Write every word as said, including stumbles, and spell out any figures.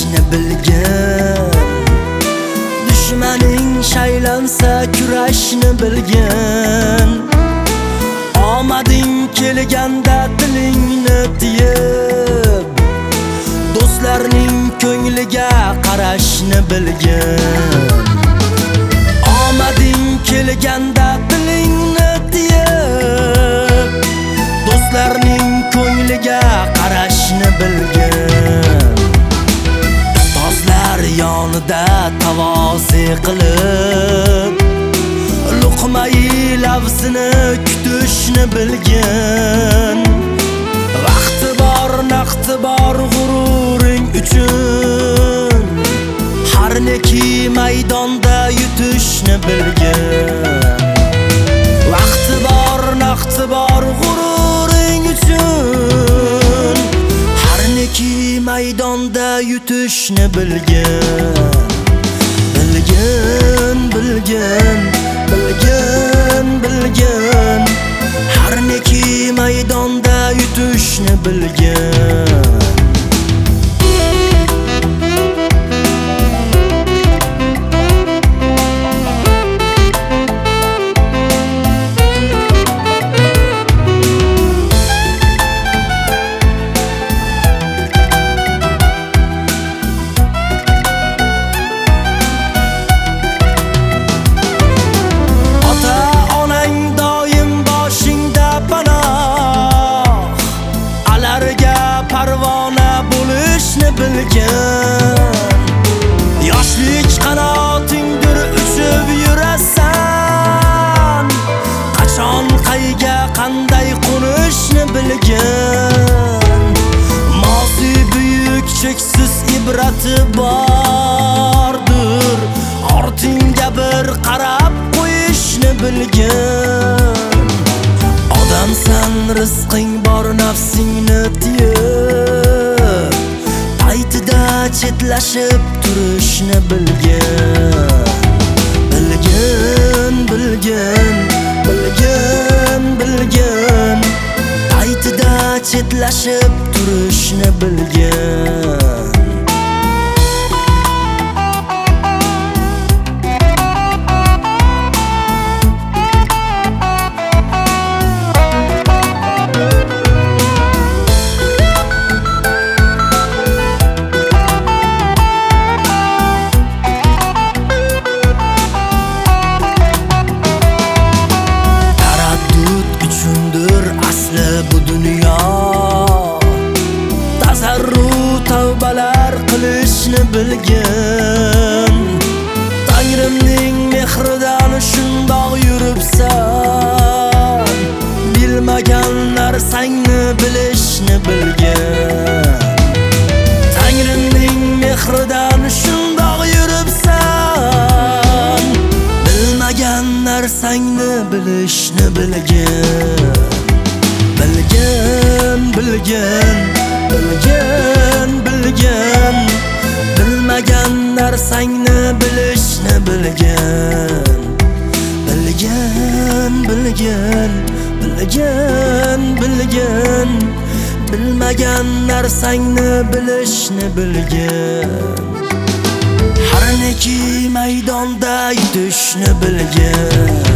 kurashni bilgan, dushmaning shaylansa kurashni bilgan. Omading kelganda tilingni tiyib, do'stlarning ko'ngliga qarashni bilgan. Omading kelganda tilingni tiyib, do'stlarning ko'ngliga qarashni bilgan. Ustozlar yonida tavozi qilib, luqmai lavzini kutishni bilgan. Vaqti bor, naqti bor g'ururing uchun, har neki maydonda yutishni bilgan. Vaqti bor, naqti bor g'ururing uchun, har neki maydonda yutishni bilgan. Bilgan, bilgan, bilgan, bilgan, har neki maydonda yutishni bilgan. Yoshlik qanotingdir uchib yurasan, qachon qayga qanday qo'nishni bilgan. Mozi buyuk cheksiz ibrati bordir, ortingga bir qarab qo'yishni bilgan. Odamsan, rizqing bor, nafsingni tiyib, paytida chetlashib turishni bilgan. Bilgan, bilgan, bilgan, bilgan, paytida chetlashib turishni bilgan. Bu dunyo tazarru tavbalar qilishni bilgan. Tangrimning mehridan shundoq yuribsan, bilmagan narsangni bilishni bilgan. Tangrimning mehridan shundoq yuribsan, bilmagan narsangni bilishni bilgan. Bilgan, bilgan, bilgan, bilgan, bilmagan narsangni bilishni bilgan. Bilgan, bilgan, bilgan, bilgan, bilmagan narsangni bilishni bilgan. Har neki maydonda yutishni bilgan.